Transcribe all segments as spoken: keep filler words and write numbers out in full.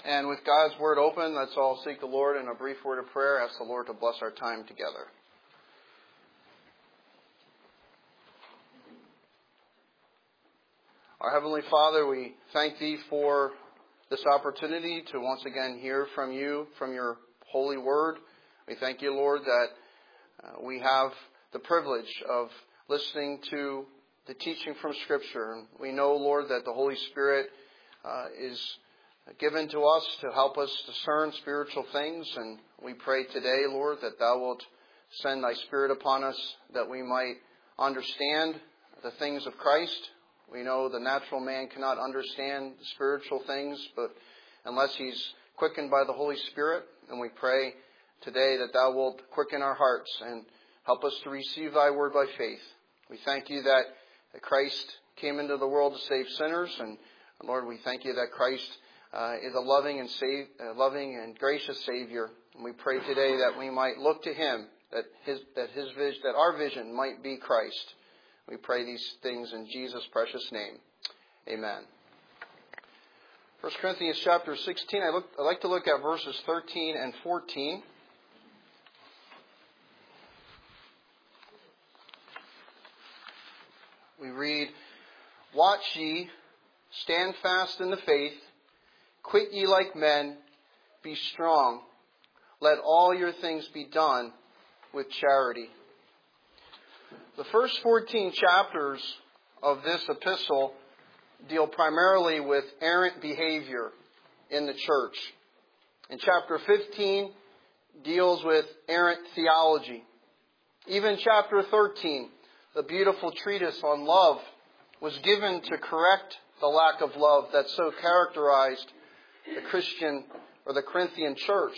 And with God's Word open, let's all seek the Lord in a brief word of prayer. Ask the Lord to bless our time together. Our Heavenly Father, we thank Thee for this opportunity to once again hear from You, from Your holy Word. We thank You, Lord, that uh, we have the privilege of listening to the teaching from Scripture. And we know, Lord, that the Holy Spirit uh, is given to us to help us discern spiritual things. And we pray today, Lord, that Thou wilt send Thy Spirit upon us, that we might understand the things of Christ. We know the natural man cannot understand the spiritual things, but unless he's quickened by the Holy Spirit. And we pray today that Thou wilt quicken our hearts and help us to receive Thy word by faith. We thank You that Christ came into the world to save sinners. And Lord, we thank You that Christ Uh, is a loving and save, uh, loving and gracious Savior, and we pray today that we might look to Him, that His that His vision, that our vision might be Christ. We pray these things in Jesus' precious name, Amen. First Corinthians chapter sixteen. I look. I like to look at verses thirteen and fourteen. We read, "Watch ye, stand fast in the faith. Quit ye like men, be strong. Let all your things be done with charity." The first fourteen chapters of this epistle deal primarily with errant behavior in the church. And chapter fifteen deals with errant theology. Even chapter thirteen, the beautiful treatise on love, was given to correct the lack of love that so characterized the Christian or the Corinthian church.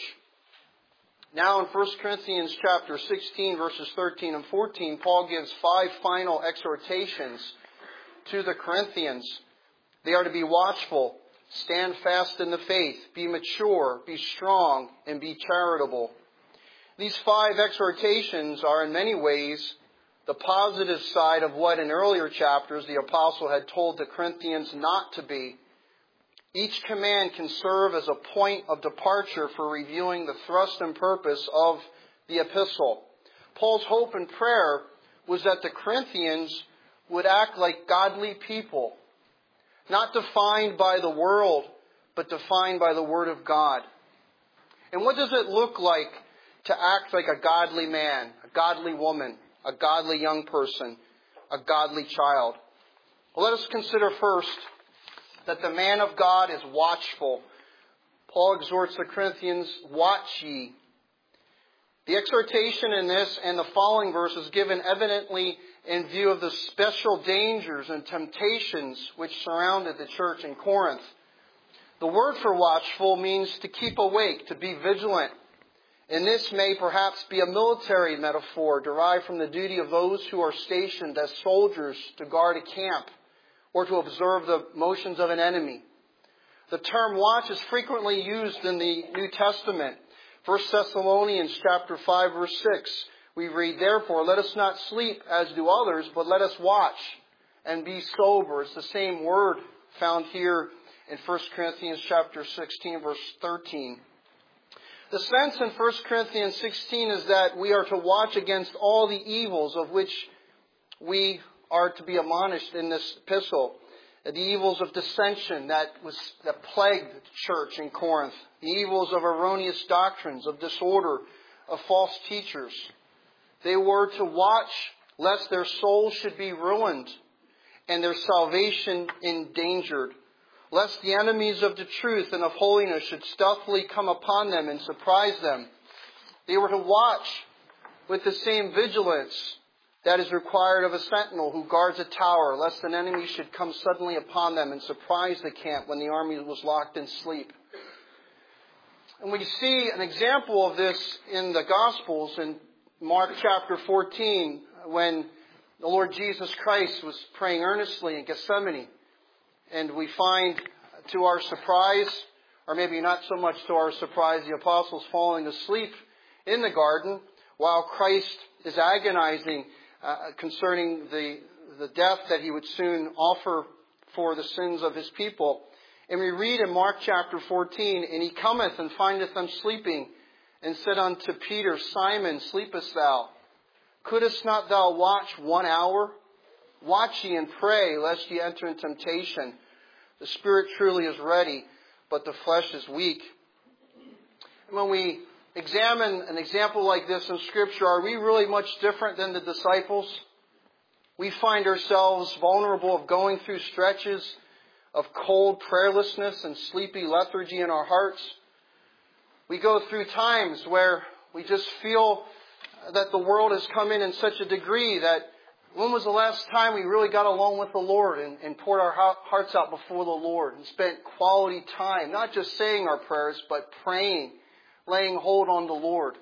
Now in First Corinthians chapter sixteen, verses thirteen and fourteen, Paul gives five final exhortations to the Corinthians. They are to be watchful, stand fast in the faith, be mature, be strong, and be charitable. These five exhortations are in many ways the positive side of what in earlier chapters the apostle had told the Corinthians not to be. Each command can serve as a point of departure for reviewing the thrust and purpose of the epistle. Paul's hope and prayer was that the Corinthians would act like godly people, not defined by the world, but defined by the Word of God. And what does it look like to act like a godly man, a godly woman, a godly young person, a godly child? Well, let us consider first that the man of God is watchful. Paul exhorts the Corinthians, "Watch ye." The exhortation in this and the following verse is given evidently in view of the special dangers and temptations which surrounded the church in Corinth. The word for watchful means to keep awake, to be vigilant. And this may perhaps be a military metaphor derived from the duty of those who are stationed as soldiers to guard a camp or to observe the motions of an enemy. The term watch is frequently used in the New Testament. First Thessalonians chapter five, verse six, we read, "Therefore, let us not sleep as do others, but let us watch and be sober." It's the same word found here in First Corinthians chapter sixteen, verse thirteen. The sense in First Corinthians sixteen is that we are to watch against all the evils of which we are to be admonished in this epistle. The evils of dissension that was that plagued the church in Corinth. The evils of erroneous doctrines, of disorder, of false teachers. They were to watch lest their souls should be ruined and their salvation endangered. Lest the enemies of the truth and of holiness should stealthily come upon them and surprise them. They were to watch with the same vigilance that is required of a sentinel who guards a tower, lest an enemy should come suddenly upon them and surprise the camp when the army was locked in sleep. And we see an example of this in the Gospels in Mark chapter fourteen, when the Lord Jesus Christ was praying earnestly in Gethsemane. And we find, to our surprise, or maybe not so much to our surprise, the apostles falling asleep in the garden while Christ is agonizing Uh, concerning the, the death that he would soon offer for the sins of his people. And we read in Mark chapter fourteen, and he cometh and findeth them sleeping, and said unto Peter, Simon, sleepest thou? Couldst not thou watch one hour? Watch ye and pray, lest ye enter in temptation. The spirit truly is ready, but the flesh is weak. And when we examine an example like this in Scripture, are we really much different than the disciples? We find ourselves vulnerable of going through stretches of cold prayerlessness and sleepy lethargy in our hearts. We go through times where we just feel that the world has come in in such a degree that when was the last time we really got alone with the Lord and, and poured our hearts out before the Lord and spent quality time, not just saying our prayers, but praying, laying hold on the Lord?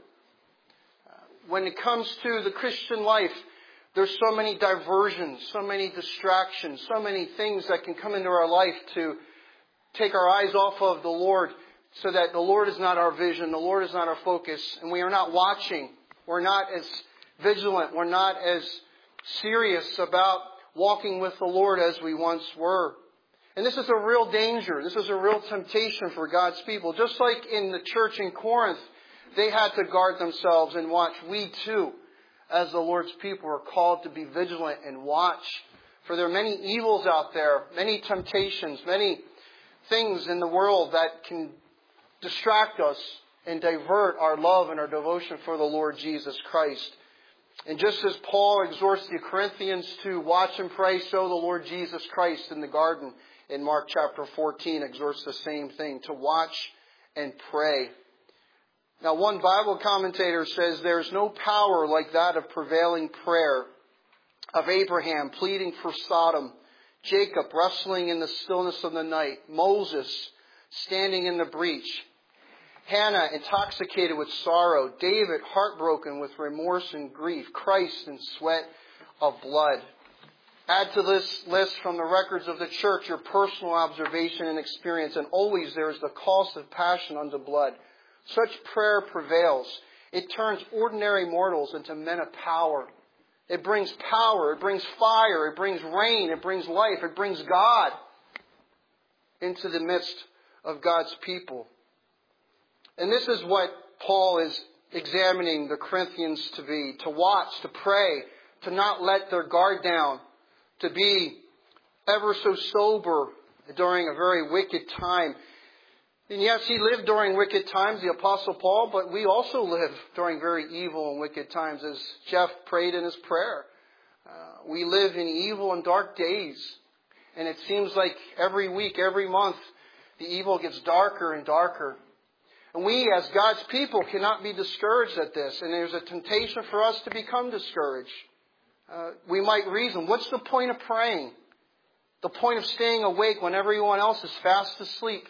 When it comes to the Christian life, there's so many diversions, so many distractions, so many things that can come into our life to take our eyes off of the Lord, so that the Lord is not our vision, the Lord is not our focus, and we are not watching. We're not as vigilant. We're not as serious about walking with the Lord as we once were. And this is a real danger. This is a real temptation for God's people. Just like in the church in Corinth, they had to guard themselves and watch. We too, as the Lord's people, are called to be vigilant and watch. For there are many evils out there, many temptations, many things in the world that can distract us and divert our love and our devotion for the Lord Jesus Christ. And just as Paul exhorts the Corinthians to watch and pray, so the Lord Jesus Christ in the garden in Mark chapter fourteen exhorts the same thing, to watch and pray. Now, one Bible commentator says there is no power like that of prevailing prayer, of Abraham pleading for Sodom, Jacob wrestling in the stillness of the night, Moses standing in the breach, Hannah intoxicated with sorrow, David heartbroken with remorse and grief, Christ in sweat of blood. Add to this list from the records of the church your personal observation and experience, and always there is the cost of passion unto blood. Such prayer prevails. It turns ordinary mortals into men of power. It brings power, it brings fire, it brings rain, it brings life, it brings God into the midst of God's people. And this is what Paul is examining the Corinthians to be, to watch, to pray, to not let their guard down, to be ever so sober during a very wicked time. And yes, he lived during wicked times, the Apostle Paul, but we also live during very evil and wicked times, as Jeff prayed in his prayer. Uh, we live in evil and dark days. And it seems like every week, every month, the evil gets darker and darker. And we, as God's people, cannot be discouraged at this. And there's a temptation for us to become discouraged. Uh, we might reason, what's the point of praying? The point of staying awake when everyone else is fast asleep.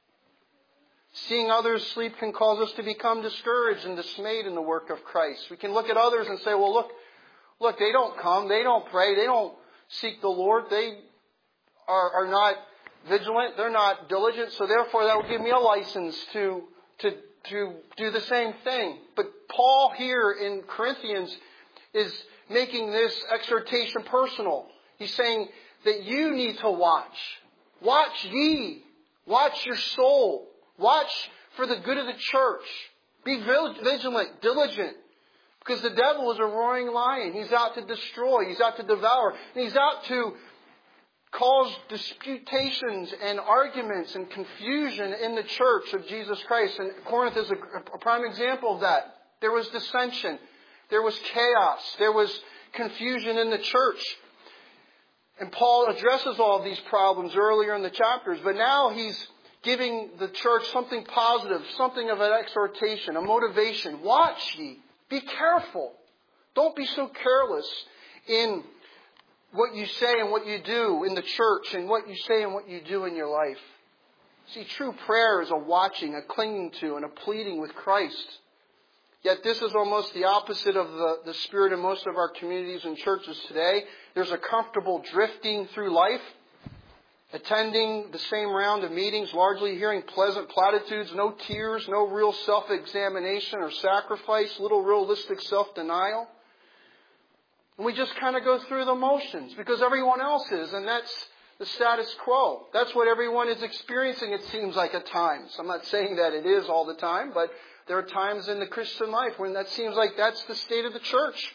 Seeing others sleep can cause us to become discouraged and dismayed in the work of Christ. We can look at others and say, well, look, look, they don't come, they don't pray, they don't seek the Lord, they are, are not vigilant, they're not diligent, so therefore that will give me a license to, to, to do the same thing. But Paul here in Corinthians is making this exhortation personal. He's saying that you need to watch. Watch ye. Watch your soul. Watch for the good of the church. Be vigilant, diligent. Because the devil is a roaring lion. He's out to destroy. He's out to devour. And he's out to cause disputations and arguments and confusion in the church of Jesus Christ. And Corinth is a, a prime example of that. There was dissension. There was chaos. There was confusion in the church. And Paul addresses all of these problems earlier in the chapters. But now he's giving the church something positive, something of an exhortation, a motivation. Watch ye. Be careful. Don't be so careless in what you say and what you do in the church and what you say and what you do in your life. See, true prayer is a watching, a clinging to, and a pleading with Christ. Yet this is almost the opposite of the, the spirit in most of our communities and churches today. There's a comfortable drifting through life, attending the same round of meetings, largely hearing pleasant platitudes, no tears, no real self-examination or sacrifice, little realistic self-denial. And we just kind of go through the motions because everyone else is, and that's the status quo. That's what everyone is experiencing, it seems like, at times. I'm not saying that it is all the time, but there are times in the Christian life when that seems like that's the state of the church.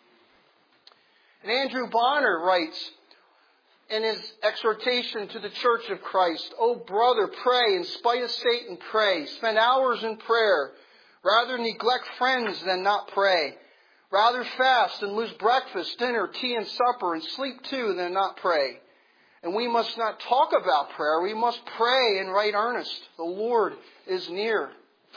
And Andrew Bonner writes in his exhortation to the Church of Christ, "Oh brother, pray, in spite of Satan, pray. Spend hours in prayer. Rather neglect friends than not pray. Rather fast and lose breakfast, dinner, tea, and supper, and sleep too than not pray. And we must not talk about prayer. We must pray in right earnest. The Lord is near."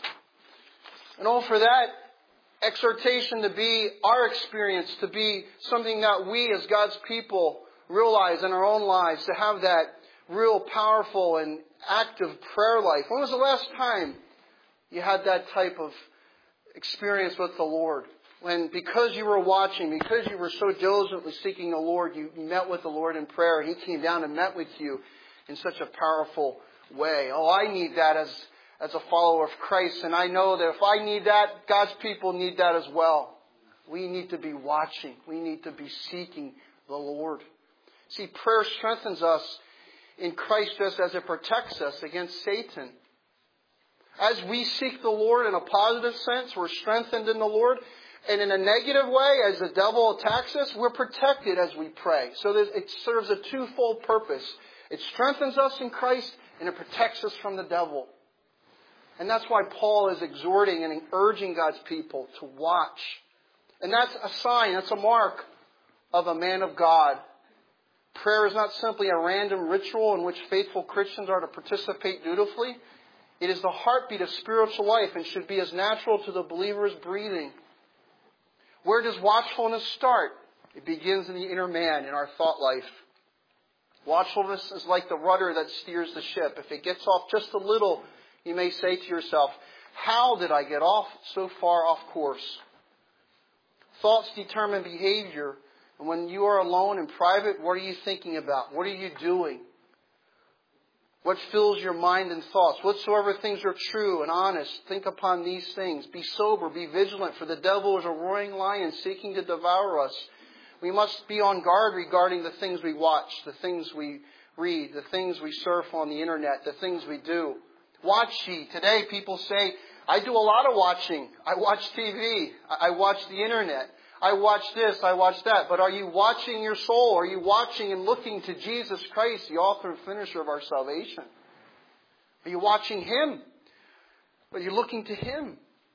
And all for that exhortation to be our experience, to be something that we as God's people realize in our own lives, to have that real powerful and active prayer life. When was the last time you had that type of experience with the Lord? When, because you were watching, because you were so diligently seeking the Lord, you met with the Lord in prayer and He came down and met with you in such a powerful way. Oh, I need that as, as a follower of Christ. And I know that if I need that, God's people need that as well. We need to be watching. We need to be seeking the Lord. See, prayer strengthens us in Christ just as it protects us against Satan. As we seek the Lord in a positive sense, we're strengthened in the Lord. And in a negative way, as the devil attacks us, we're protected as we pray. So it serves a twofold purpose. It strengthens us in Christ, and it protects us from the devil. And that's why Paul is exhorting and urging God's people to watch. And that's a sign, that's a mark of a man of God. Prayer is not simply a random ritual in which faithful Christians are to participate dutifully. It is the heartbeat of spiritual life and should be as natural to the believer as breathing. Where does watchfulness start? It begins in the inner man, in our thought life. Watchfulness is like the rudder that steers the ship. If it gets off just a little, you may say to yourself, "How did I get off so far off course?" Thoughts determine behavior. And when you are alone in private, what are you thinking about? What are you doing? What fills your mind and thoughts? Whatsoever things are true and honest, think upon these things. Be sober, be vigilant, for the devil is a roaring lion seeking to devour us. We must be on guard regarding the things we watch, the things we read, the things we surf on the internet, the things we do. Watch ye. Today people say, I do a lot of watching. I watch T V. I watch the internet. I watch this, I watch that. But are you watching your soul? Are you watching and looking to Jesus Christ, the author and finisher of our salvation? Are you watching Him? Are you looking to Him?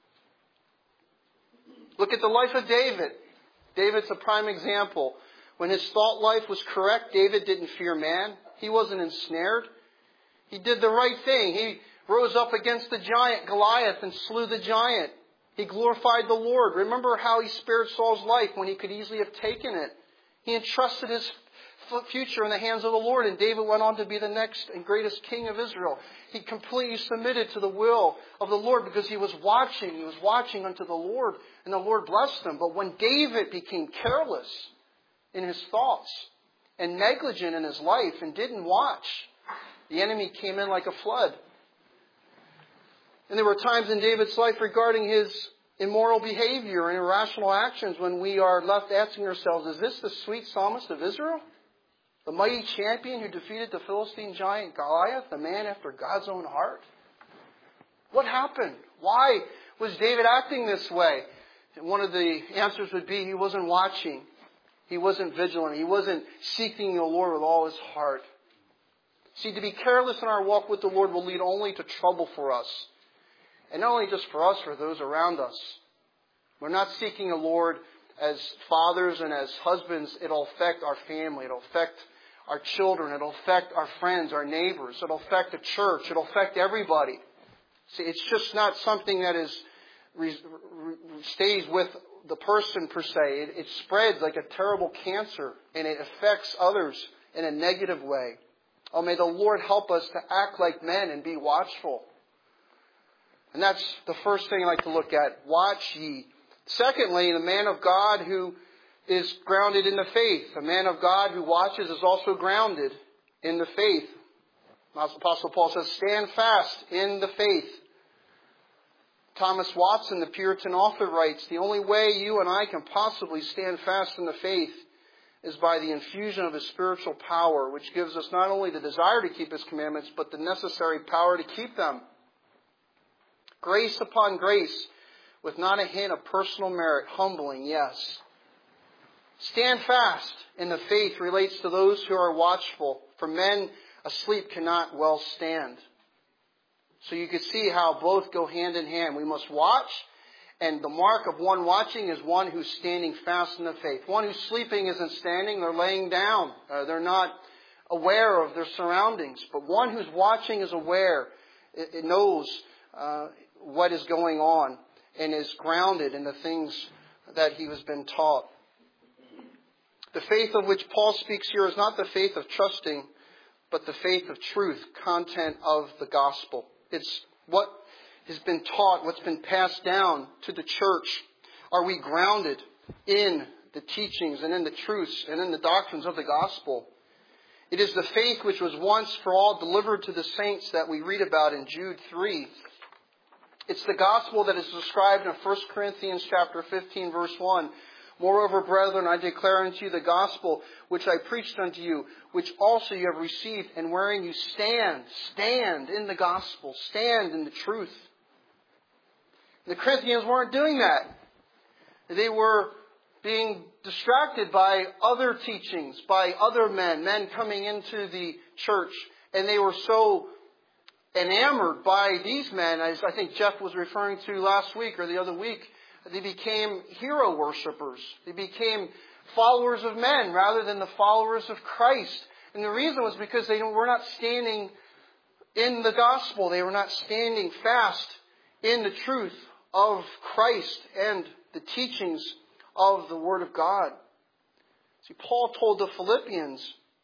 Look at the life of David. David's a prime example. When his thought life was correct, David didn't fear man. He wasn't ensnared. He did the right thing. He rose up against the giant Goliath and slew the giant. He glorified the Lord. Remember how he spared Saul's life when he could easily have taken it. He entrusted his future in the hands of the Lord, and David went on to be the next and greatest king of Israel. He completely submitted to the will of the Lord because he was watching. He was watching unto the Lord, and the Lord blessed him. But when David became careless in his thoughts and negligent in his life and didn't watch, the enemy came in like a flood. And there were times in David's life regarding his immoral behavior and irrational actions when we are left asking ourselves, is this the sweet psalmist of Israel? The mighty champion who defeated the Philistine giant Goliath, the man after God's own heart? What happened? Why was David acting this way? And one of the answers would be he wasn't watching. He wasn't vigilant. He wasn't seeking the Lord with all his heart. See, to be careless in our walk with the Lord will lead only to trouble for us. And not only just for us, for those around us. We're not seeking the Lord as fathers and as husbands. It'll affect our family. It'll affect our children. It'll affect our friends, our neighbors. It'll affect the church. It'll affect everybody. See, it's just not something that is stays with the person per se. It, it spreads like a terrible cancer, and it affects others in a negative way. Oh, may the Lord help us to act like men and be watchful. And that's the first thing I like to look at. Watch ye. Secondly, the man of God who is grounded in the faith. A man of God who watches is also grounded in the faith. Apostle Paul says, stand fast in the faith. Thomas Watson, the Puritan author, writes, the only way you and I can possibly stand fast in the faith is by the infusion of His spiritual power, which gives us not only the desire to keep His commandments, but the necessary power to keep them. Grace upon grace, with not a hint of personal merit, humbling, yes. Stand fast in the faith relates to those who are watchful, for men asleep cannot well stand. So you can see how both go hand in hand. We must watch, and the mark of one watching is one who's standing fast in the faith. One who's sleeping isn't standing, they're laying down. Uh, they're not aware of their surroundings. But one who's watching is aware. It, it knows uh, what is going on and is grounded in the things that he has been taught. The faith of which Paul speaks here is not the faith of trusting, but the faith of truth, content of the gospel. It's what has been taught, what's been passed down to the church. Are we grounded in the teachings and in the truths and in the doctrines of the gospel? It is the faith which was once for all delivered to the saints that we read about in Jude three. It's the gospel that is described in First Corinthians chapter fifteen, verse one. Moreover, brethren, I declare unto you the gospel which I preached unto you, which also you have received, and wherein you stand. Stand in the gospel. Stand in the truth. The Corinthians weren't doing that. They were being distracted by other teachings, by other men, men coming into the church. And they were so enamored by these men, as I think Jeff was referring to last week or the other week. They became hero worshipers. They became followers of men rather than the followers of Christ. And the reason was because they were not standing in the gospel. They were not standing fast in the truth of Christ and the teachings of the Word of God. See, Paul told the Philippians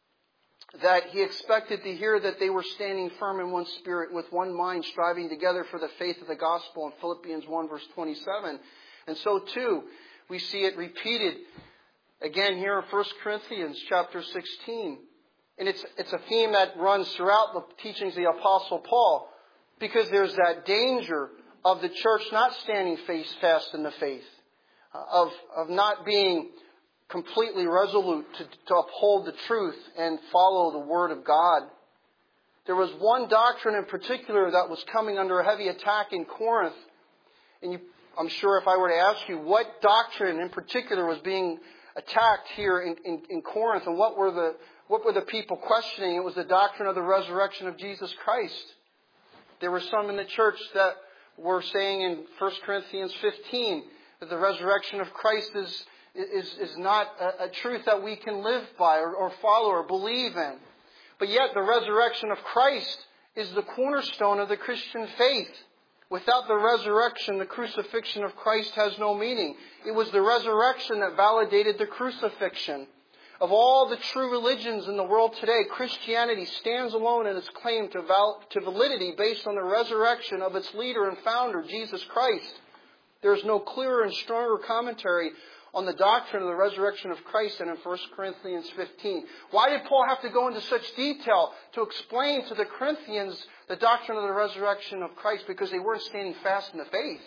that he expected to hear that they were standing firm in one spirit, with one mind, striving together for the faith of the gospel in Philippians one, verse twenty-seven. And so too, we see it repeated again here in First Corinthians chapter sixteen. And it's, it's a theme that runs throughout the teachings of the Apostle Paul, because there's that danger of the church not standing face fast in the faith, of, of not being completely resolute to, to uphold the truth and follow the Word of God. There was one doctrine in particular that was coming under a heavy attack in Corinth. And you, I'm sure if I were to ask you what doctrine in particular was being attacked here in, in, in Corinth, and what were the what were the people questioning, it was the doctrine of the resurrection of Jesus Christ. There were some in the church that were saying in First Corinthians fifteen that the resurrection of Christ is is, is not a, a truth that we can live by or, or follow or believe in. But yet the resurrection of Christ is the cornerstone of the Christian faith. Without the resurrection, the crucifixion of Christ has no meaning. It was the resurrection that validated the crucifixion. Of all the true religions in the world today, Christianity stands alone in its claim to, val- to validity based on the resurrection of its leader and founder, Jesus Christ. There is no clearer and stronger commentary on the doctrine of the resurrection of Christ than in First Corinthians fifteen. Why did Paul have to go into such detail to explain to the Corinthians the doctrine of the resurrection of Christ? Because they weren't standing fast in the faith.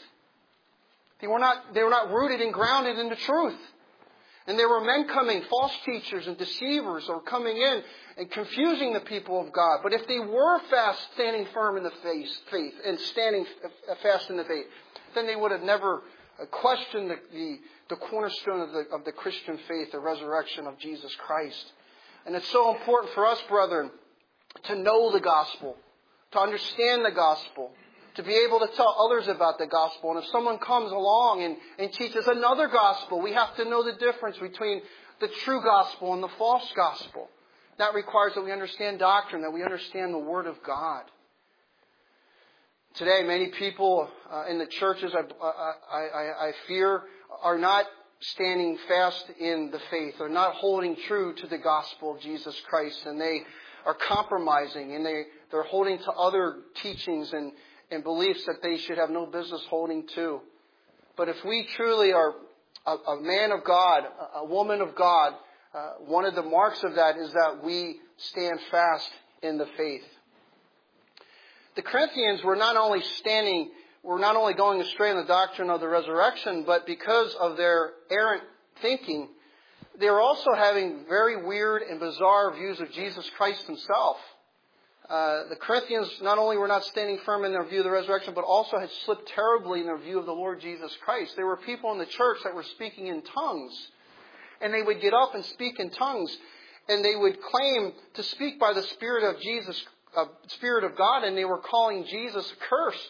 They were not, they were not rooted and grounded in the truth. And there were men coming, false teachers and deceivers, or coming in and confusing the people of God. But if they were fast, standing firm in the faith, faith and standing fast in the faith, then they would have never questioned the, the, the cornerstone of the, of the Christian faith, the resurrection of Jesus Christ. And it's so important for us, brethren, to know the gospel, to understand the gospel, to be able to tell others about the gospel. And if someone comes along and, and teaches another gospel, we have to know the difference between the true gospel and the false gospel. That requires that we understand doctrine, that we understand the Word of God. Today, many people uh, in the churches, I, I, I, I fear, are not standing fast in the faith. They're not holding true to the gospel of Jesus Christ. And they are compromising, and they, they're holding to other teachings and and beliefs that they should have no business holding to. But if we truly are a, a man of God, a, a woman of God, uh, one of the marks of that is that we stand fast in the faith. The Corinthians were not only standing, were not only going astray in the doctrine of the resurrection, but because of their errant thinking, they were also having very weird and bizarre views of Jesus Christ himself. Uh, the Corinthians not only were not standing firm in their view of the resurrection, but also had slipped terribly in their view of the Lord Jesus Christ. There were people in the church that were speaking in tongues. And they would get up and speak in tongues. And they would claim to speak by the Spirit of Jesus, uh, Spirit of God, and they were calling Jesus accursed.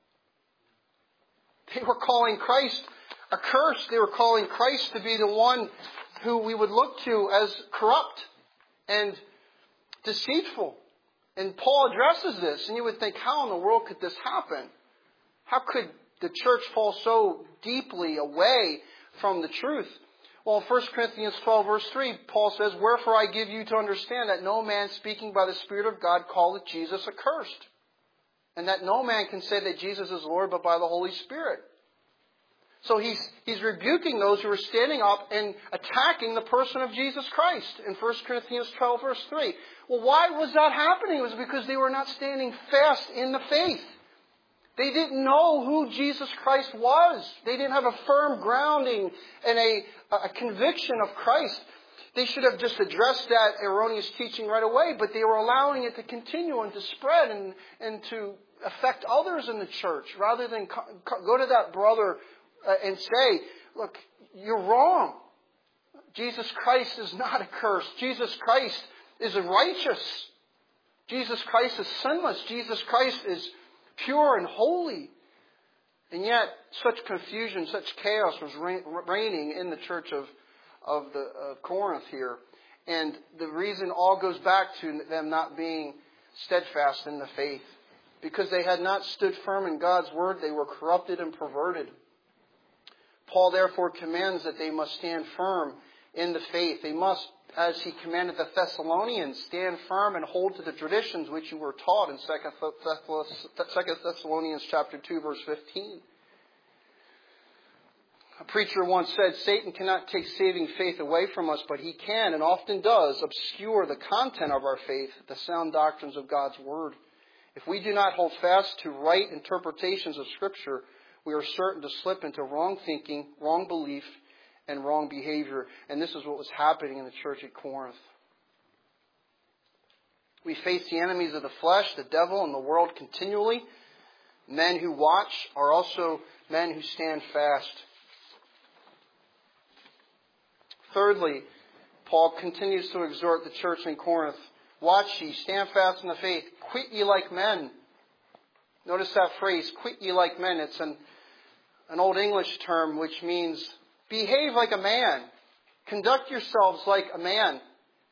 They were calling Christ accursed. They were calling Christ to be the one who we would look to as corrupt and deceitful. And Paul addresses this, and you would think, how in the world could this happen? How could the church fall so deeply away from the truth? Well, in First Corinthians twelve, verse three, Paul says, "Wherefore I give you to understand that no man speaking by the Spirit of God calleth Jesus accursed, and that no man can say that Jesus is Lord but by the Holy Spirit." So he's, he's rebuking those who are standing up and attacking the person of Jesus Christ in First Corinthians twelve, verse three. Well, why was that happening? It was because they were not standing fast in the faith. They didn't know who Jesus Christ was. They didn't have a firm grounding and a, a conviction of Christ. They should have just addressed that erroneous teaching right away, but they were allowing it to continue and to spread and, and to affect others in the church rather than co- go to that brother uh, and say, look, you're wrong. Jesus Christ is not accursed. Jesus Christ is righteous. Jesus Christ is sinless. Jesus Christ is pure and holy. And yet, such confusion, such chaos was reigning in the church of, of, the, of Corinth here. And the reason all goes back to them not being steadfast in the faith. Because they had not stood firm in God's word, they were corrupted and perverted. Paul therefore commands that they must stand firm in the faith. They must, as he commanded the Thessalonians, stand firm and hold to the traditions which you were taught in Second Thessalonians chapter two, verse fifteen. A preacher once said, Satan cannot take saving faith away from us, but he can, and often does, obscure the content of our faith, the sound doctrines of God's Word. If we do not hold fast to right interpretations of Scripture, we are certain to slip into wrong thinking, wrong belief, and wrong behavior. And this is what was happening in the church at Corinth. We face the enemies of the flesh, the devil, and the world continually. Men who watch are also men who stand fast. Thirdly, Paul continues to exhort the church in Corinth. Watch ye, stand fast in the faith, quit ye like men. Notice that phrase, quit ye like men. It's an, an old English term which means behave like a man. Conduct yourselves like a man.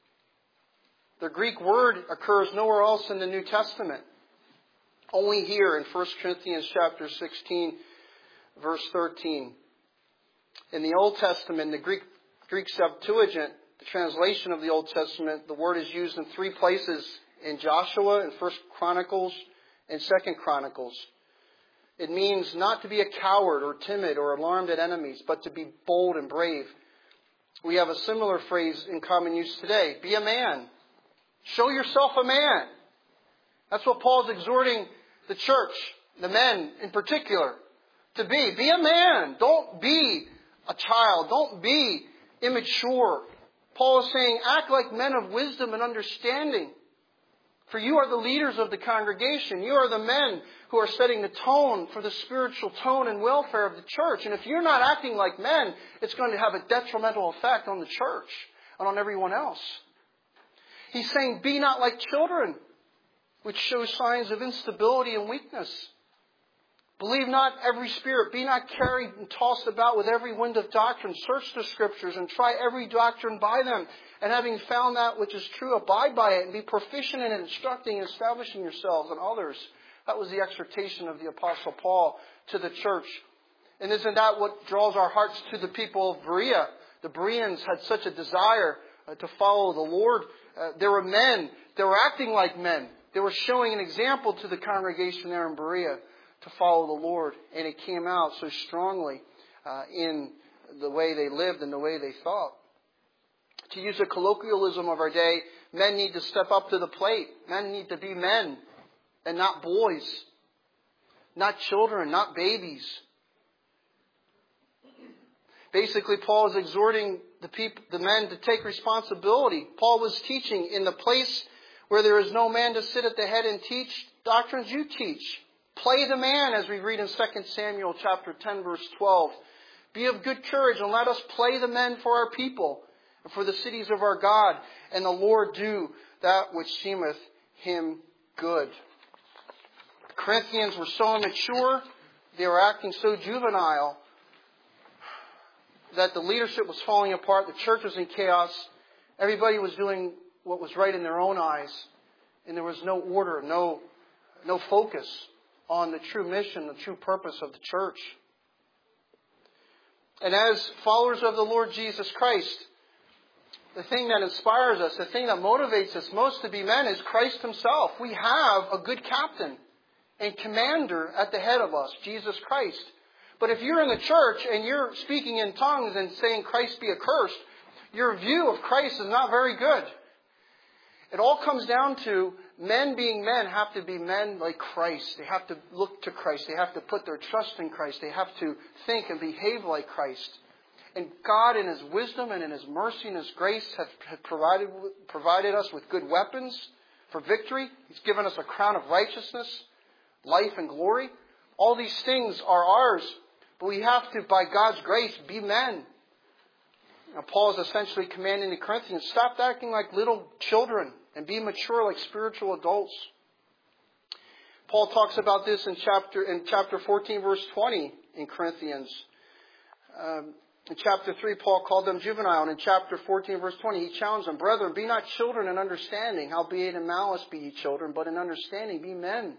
The Greek word occurs nowhere else in the New Testament. Only here in First Corinthians chapter sixteen, verse thirteen. In the Old Testament, the Greek Greek Septuagint, the translation of the Old Testament, the word is used in three places: in Joshua, in First Chronicles, and Second Chronicles. It means not to be a coward or timid or alarmed at enemies, but to be bold and brave. We have a similar phrase in common use today: be a man. Show yourself a man. That's what Paul's exhorting the church, the men in particular, to be. Be a man. Don't be a child. Don't be immature. Paul is saying, act like men of wisdom and understanding. For you are the leaders of the congregation. You are the men who are setting the tone for the spiritual tone and welfare of the church. And if you're not acting like men, it's going to have a detrimental effect on the church and on everyone else. He's saying, be not like children, which shows signs of instability and weakness. Believe not every spirit. Be not carried and tossed about with every wind of doctrine. Search the Scriptures and try every doctrine by them. And having found that which is true, abide by it and be proficient in instructing and establishing yourselves and others. That was the exhortation of the Apostle Paul to the church. And isn't that what draws our hearts to the people of Berea? The Bereans had such a desire uh, to follow the Lord. Uh, there were men. They were acting like men. They were showing an example to the congregation there in Berea to follow the Lord. And it came out so strongly uh, in the way they lived and the way they thought. To use a colloquialism of our day, men need to step up to the plate. Men need to be men and not boys. Not children, not babies. Basically, Paul is exhorting the people, the men to take responsibility. Paul was teaching in the place where there is no man to sit at the head and teach doctrines you teach. Play the man, as we read in Second Samuel chapter ten, verse twelve. Be of good courage and let us play the men for our people and for the cities of our God, and the Lord do that which seemeth him good. The Corinthians were so immature, they were acting so juvenile, that the leadership was falling apart, the church was in chaos, everybody was doing what was right in their own eyes, and there was no order, no, no focus on the true mission, the true purpose of the church. And as followers of the Lord Jesus Christ, the thing that inspires us, the thing that motivates us most to be men is Christ Himself. We have a good captain and commander at the head of us, Jesus Christ. But if you're in the church and you're speaking in tongues and saying Christ be accursed, your view of Christ is not very good. It all comes down to men being men have to be men like Christ. They have to look to Christ. They have to put their trust in Christ. They have to think and behave like Christ. And God in His wisdom and in His mercy and His grace have, have provided, provided us with good weapons for victory. He's given us a crown of righteousness, life and glory. All these things are ours. But we have to, by God's grace, be men. Now, Paul is essentially commanding the Corinthians, stop acting like little children and be mature like spiritual adults. Paul talks about this in chapter in chapter fourteen, verse twenty in Corinthians. Um, in chapter three, Paul called them juvenile. And in chapter fourteen, verse twenty, he challenged them, brethren, be not children in understanding, howbeit in malice be ye children, but in understanding be men.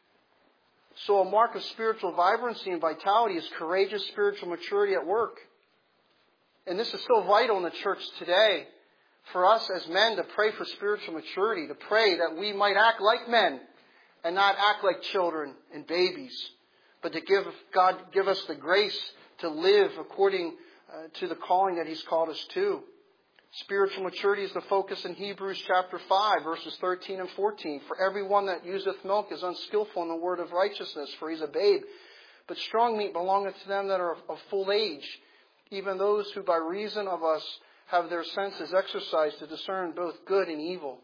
So a mark of spiritual vibrancy and vitality is courageous spiritual maturity at work. And this is so vital in the church today for us as men to pray for spiritual maturity, to pray that we might act like men and not act like children and babies, but to give God give us the grace to live according uh, to the calling that He's called us to. Spiritual maturity is the focus in Hebrews chapter five, verses thirteen and fourteen. For everyone that useth milk is unskillful in the word of righteousness, for he is a babe. But strong meat belongeth to them that are of full age, even those who by reason of us have their senses exercised to discern both good and evil.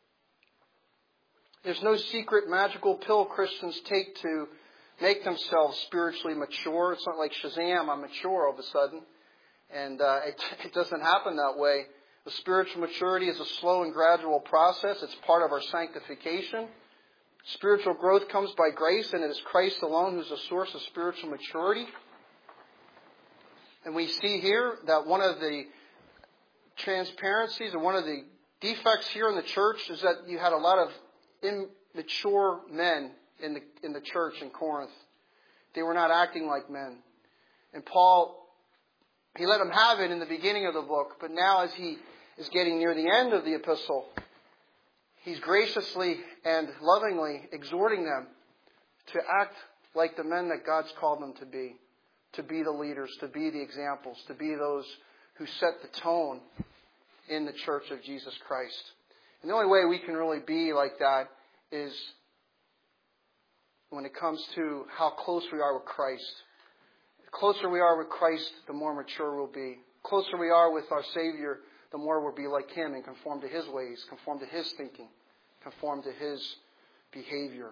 There's no secret magical pill Christians take to make themselves spiritually mature. It's not like Shazam, I'm mature all of a sudden. And uh, it, it doesn't happen that way. The spiritual maturity is a slow and gradual process. It's part of our sanctification. Spiritual growth comes by grace, and it is Christ alone who's the source of spiritual maturity. And we see here that one of the transparencies and one of the defects here in the church is that you had a lot of immature men in the in the church in Corinth. They were not acting like men. And Paul, he let them have it in the beginning of the book, but now as he is getting near the end of the epistle, he's graciously and lovingly exhorting them to act like the men that God's called them to be. To be the leaders, to be the examples, to be those who set the tone in the church of Jesus Christ. And the only way we can really be like that is when it comes to how close we are with Christ. The closer we are with Christ, the more mature we'll be. The closer we are with our Savior, the more we'll be like Him and conform to His ways, conform to His thinking, conform to His behavior.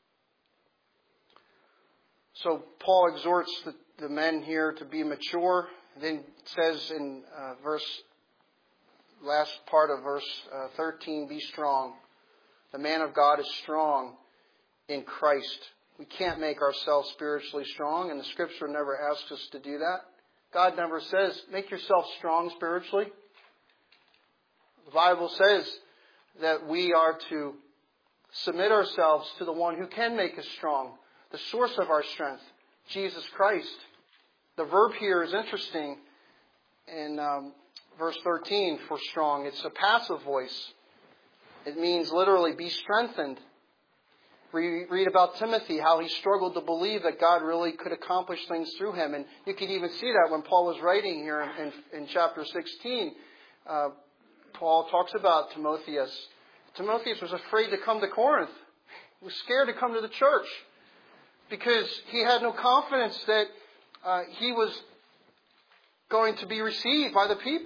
So Paul exhorts the, the men here to be mature. And then says in uh, verse, last part of verse uh, thirteen, be strong. The man of God is strong in Christ. We can't make ourselves spiritually strong, and the Scripture never asks us to do that. God never says, make yourself strong spiritually. The Bible says that we are to submit ourselves to the one who can make us strong, the source of our strength, Jesus Christ. The verb here is interesting in um, verse thirteen for strong. It's a passive voice. It means literally be strengthened. We read about Timothy, how he struggled to believe that God really could accomplish things through him. And you can even see that when Paul was writing here in, in, in chapter sixteen. Uh, Paul talks about Timotheus. Timotheus was afraid to come to Corinth. He was scared to come to the church because he had no confidence that uh, he was going to be received by the people.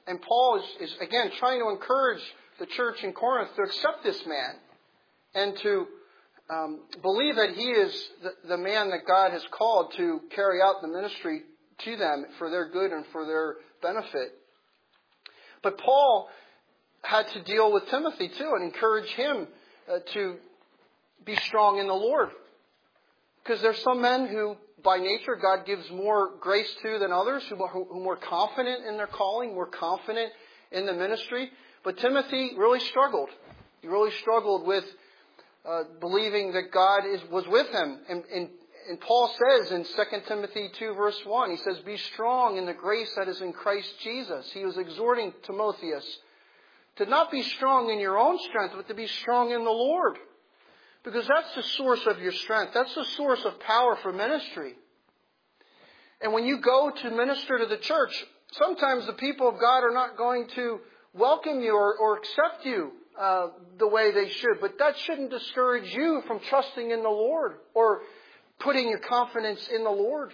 And Paul is, is, again, trying to encourage the church in Corinth to accept this man and to um, believe that he is the, the man that God has called to carry out the ministry to them for their good and for their benefit. But Paul had to deal with Timothy too and encourage him uh, to be strong in the Lord. Because there's some men who, by nature, God gives more grace to than others, who are, who are more confident in their calling, more confident in the ministry. But Timothy really struggled. He really struggled with uh, believing that God is, was with him. And, and, and Paul says in Second Timothy two, verse one, he says, "Be strong in the grace that is in Christ Jesus." He was exhorting Timotheus to not be strong in your own strength, but to be strong in the Lord. Because that's the source of your strength. That's the source of power for ministry. And when you go to minister to the church, sometimes the people of God are not going to welcome you or, or accept you uh, the way they should. But that shouldn't discourage you from trusting in the Lord or putting your confidence in the Lord.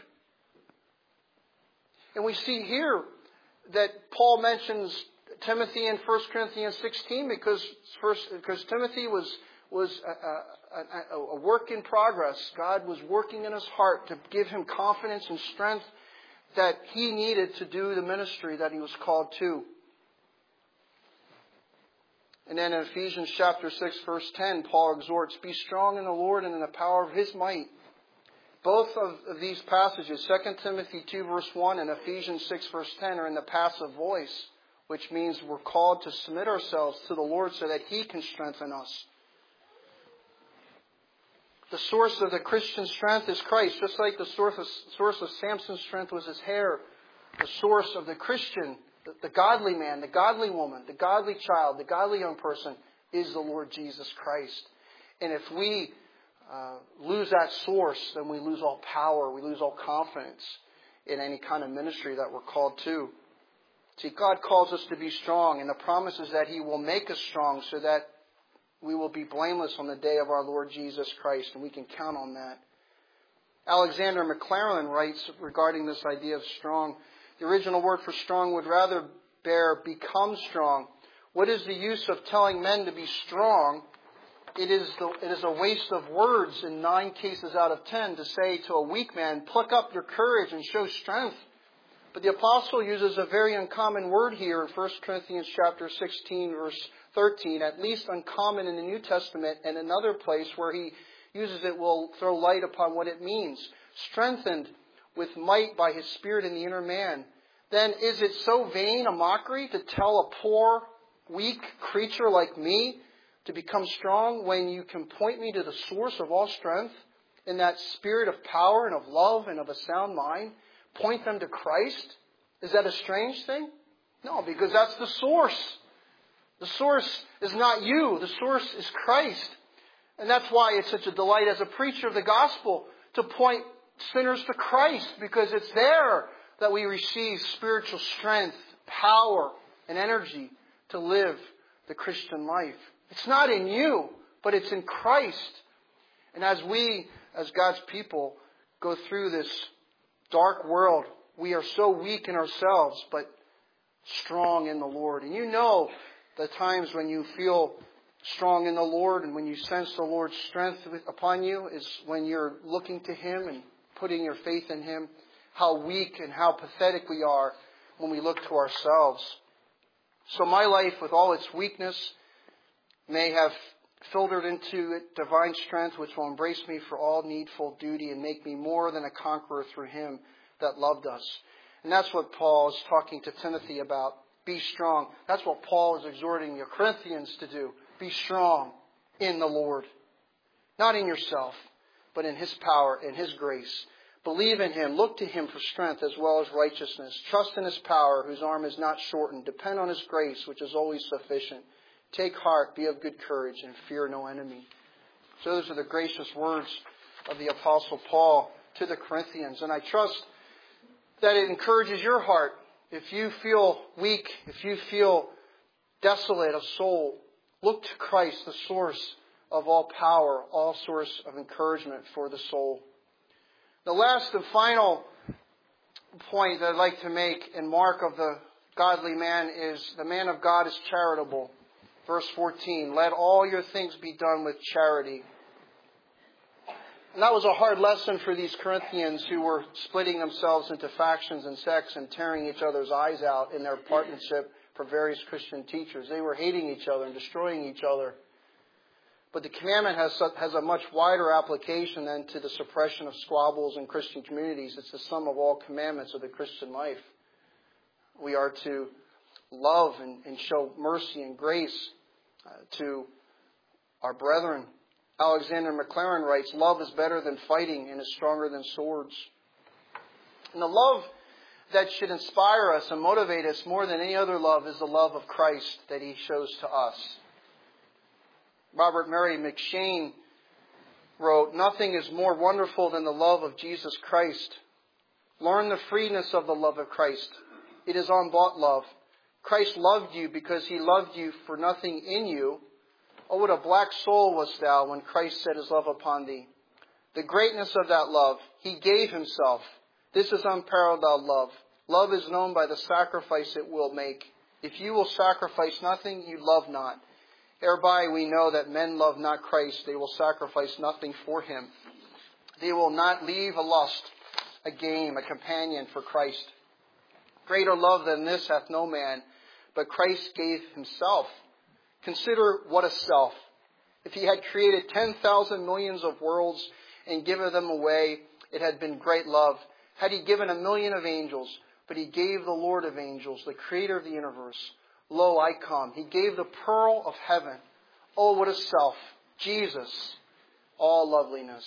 And we see here that Paul mentions Timothy in First Corinthians sixteen because first because Timothy was was a, a, a work in progress. God was working in his heart to give him confidence and strength that he needed to do the ministry that he was called to. And then in Ephesians chapter six, verse ten, Paul exhorts, "Be strong in the Lord and in the power of his might." Both of these passages, Second Timothy two, verse one and Ephesians six, verse ten, are in the passive voice, which means we're called to submit ourselves to the Lord so that he can strengthen us. The source of the Christian strength is Christ, just like the source of, source of Samson's strength was his hair. The source of the Christian, the, the godly man, the godly woman, the godly child, the godly young person is the Lord Jesus Christ. And if we uh, lose that source, then we lose all power, we lose all confidence in any kind of ministry that we're called to. See, God calls us to be strong, and the promise is that he will make us strong so that we will be blameless on the day of our Lord Jesus Christ, and we can count on that. Alexander McLaren writes regarding this idea of strong, the original word for strong would rather bear become strong. What is the use of telling men to be strong? It is, the, it is a waste of words in nine cases out of ten to say to a weak man, pluck up your courage and show strength. But the apostle uses a very uncommon word here in First Corinthians chapter sixteen, verse thirteen, at least uncommon in the New Testament, and another place where he uses it will throw light upon what it means. Strengthened with might by his Spirit in the inner man. Then is it so vain a mockery to tell a poor, weak creature like me to become strong when you can point me to the source of all strength in that spirit of power and of love and of a sound mind? Point them to Christ? Is that a strange thing? No, because that's the source. The source is not you. The source is Christ. And that's why it's such a delight as a preacher of the gospel to point sinners to Christ, because it's there that we receive spiritual strength, power, and energy to live the Christian life. It's not in you, but it's in Christ. And as we, as God's people, go through this dark world, we are so weak in ourselves, but strong in the Lord. And you know the times when you feel strong in the Lord and when you sense the Lord's strength upon you is when you're looking to him and putting your faith in him. How weak and how pathetic we are when we look to ourselves. So my life, with all its weakness, may have filtered into it divine strength, which will embrace me for all needful duty and make me more than a conqueror through him that loved us. And that's what Paul is talking to Timothy about. Be strong. That's what Paul is exhorting the Corinthians to do. Be strong in the Lord. Not in yourself, but in his power, in his grace. Believe in him. Look to him for strength as well as righteousness. Trust in his power, whose arm is not shortened. Depend on his grace, which is always sufficient. Take heart, be of good courage, and fear no enemy. So those are the gracious words of the Apostle Paul to the Corinthians. And I trust that it encourages your heart. If you feel weak, if you feel desolate of soul, look to Christ, the source of all power, all source of encouragement for the soul. The last and final point that I'd like to make and mark of the godly man is, the man of God is charitable. Verse fourteen, let all your things be done with charity. And that was a hard lesson for these Corinthians who were splitting themselves into factions and sects and tearing each other's eyes out in their partnership for various Christian teachers. They were hating each other and destroying each other. But the commandment has, has a much wider application than to the suppression of squabbles in Christian communities. It's the sum of all commandments of the Christian life. We are to love and, and show mercy and grace uh, to our brethren. Alexander Maclaren writes, love is better than fighting and is stronger than swords. And the love that should inspire us and motivate us more than any other love is the love of Christ that He shows to us. Robert Murray McShane wrote, nothing is more wonderful than the love of Jesus Christ. Learn the freeness of the love of Christ. It is unbought love. Christ loved you because He loved you for nothing in you. Oh, what a black soul wast thou when Christ set His love upon thee. The greatness of that love, He gave Himself. This is unparalleled love. Love is known by the sacrifice it will make. If you will sacrifice nothing, you love not. Thereby we know that men love not Christ. They will sacrifice nothing for Him. They will not leave a lust, a game, a companion for Christ. Greater love than this hath no man, but Christ gave Himself. Consider what a self. If He had created ten thousand millions of worlds and given them away, it had been great love. Had He given a million of angels, but He gave the Lord of angels, the Creator of the universe. Lo, I come. He gave the pearl of heaven. Oh, what a self. Jesus, all loveliness.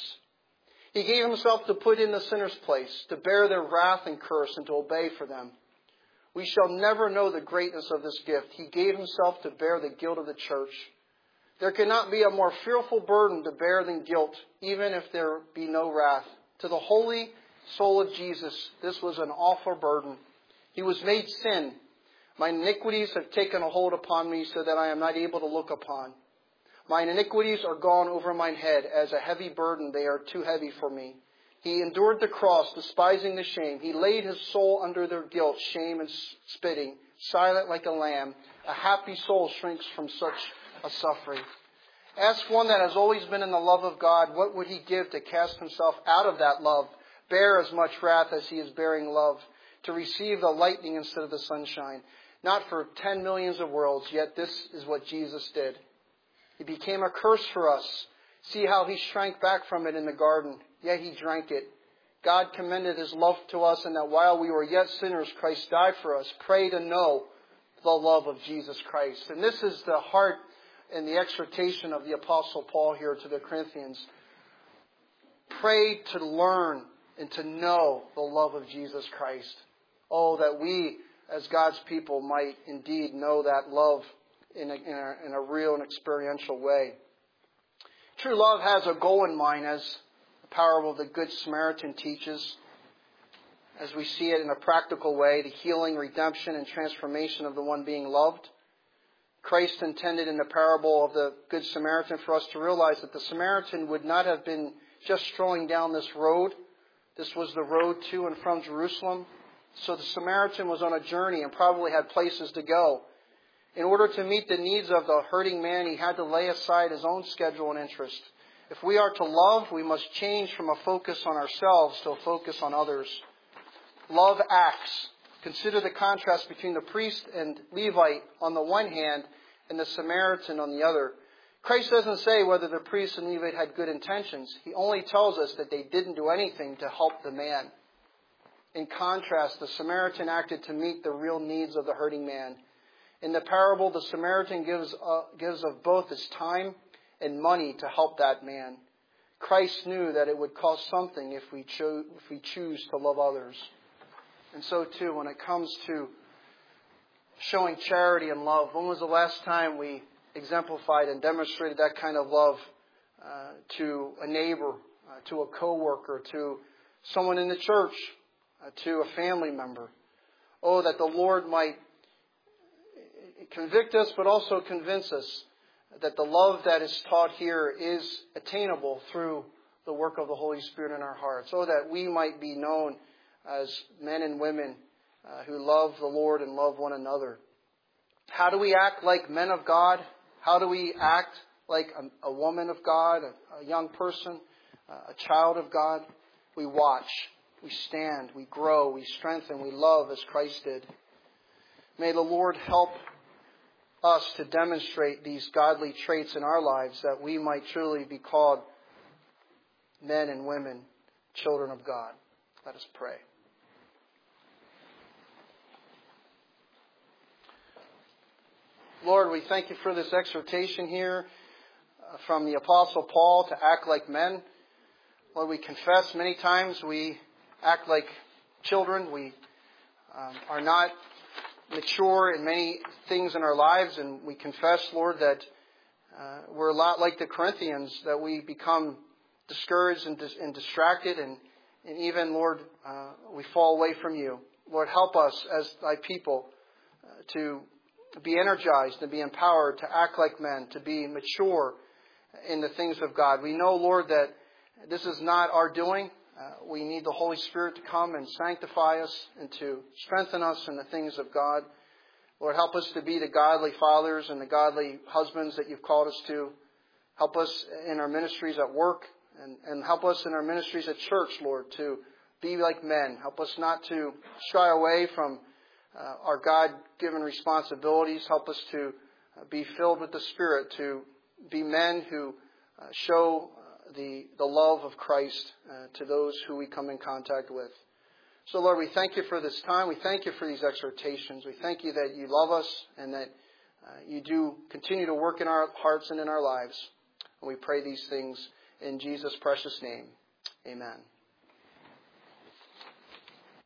He gave Himself to put in the sinner's place, to bear their wrath and curse, and to obey for them. We shall never know the greatness of this gift. He gave Himself to bear the guilt of the church. There cannot be a more fearful burden to bear than guilt, even if there be no wrath. To the holy soul of Jesus, this was an awful burden. He was made sin. Mine iniquities have taken a hold upon me so that I am not able to look upon. Mine iniquities are gone over mine head. As a heavy burden, they are too heavy for me. He endured the cross, despising the shame. He laid His soul under their guilt, shame, and spitting, silent like a lamb. A happy soul shrinks from such a suffering. Ask one that has always been in the love of God, what would he give to cast himself out of that love, bear as much wrath as he is bearing love, to receive the lightning instead of the sunshine? Not for ten millions of worlds, yet this is what Jesus did. He became a curse for us. See how He shrank back from it in the garden, yet He drank it. God commended His love to us, and that while we were yet sinners, Christ died for us. Pray to know the love of Jesus Christ. And this is the heart and the exhortation of the Apostle Paul here to the Corinthians. Pray to learn and to know the love of Jesus Christ. Oh, that we, as God's people, might indeed know that love in a, in a, in a real and experiential way. True love has a goal in mind, as the parable of the Good Samaritan teaches, as we see it in a practical way, the healing, redemption, and transformation of the one being loved. Christ intended in the parable of the Good Samaritan for us to realize that the Samaritan would not have been just strolling down this road. This was the road to and from Jerusalem. So the Samaritan was on a journey and probably had places to go. In order to meet the needs of the hurting man, he had to lay aside his own schedule and interest. If we are to love, we must change from a focus on ourselves to a focus on others. Love acts. Consider the contrast between the priest and Levite on the one hand and the Samaritan on the other. Christ doesn't say whether the priest and Levite had good intentions. He only tells us that they didn't do anything to help the man. In contrast, the Samaritan acted to meet the real needs of the hurting man. In the parable, the Samaritan gives uh, gives of both his time and money to help that man. Christ knew that it would cost something if we, cho- if we choose to love others. And so, too, when it comes to showing charity and love, when was the last time we exemplified and demonstrated that kind of love uh, to a neighbor, uh, to a coworker, to someone in the church, uh, to a family member? Oh, that the Lord might convict us, but also convince us that the love that is taught here is attainable through the work of the Holy Spirit in our hearts, so that we might be known as men and women uh, who love the Lord and love one another. How do we act like men of God? How do we act like a, a woman of God, a, a young person, uh, a child of God? We watch, we stand, we grow, we strengthen, we love as Christ did. May the Lord help us to demonstrate these godly traits in our lives, that we might truly be called men and women, children of God. Let us pray. Lord, we thank you for this exhortation here uh, from the Apostle Paul to act like men. Lord, we confess many times we act like children. We um, are not mature in many things in our lives, and we confess, Lord, that uh, we're a lot like the Corinthians, that we become discouraged and, dis- and distracted, and, and even, Lord, uh, we fall away from you. Lord, help us as thy people uh, to be energized and be empowered to act like men, to be mature in the things of God. We know, Lord, that this is not our doing. Uh, we need the Holy Spirit to come and sanctify us and to strengthen us in the things of God. Lord, help us to be the godly fathers and the godly husbands that you've called us to. Help us in our ministries at work, and, and help us in our ministries at church, Lord, to be like men. Help us not to shy away from uh, our God-given responsibilities. Help us to uh, be filled with the Spirit, to be men who uh, show the, the love of Christ uh, to those who we come in contact with. So, Lord, we thank you for this time. We thank you for these exhortations. We thank you that you love us and that uh, you do continue to work in our hearts and in our lives. And we pray these things in Jesus' precious name. Amen.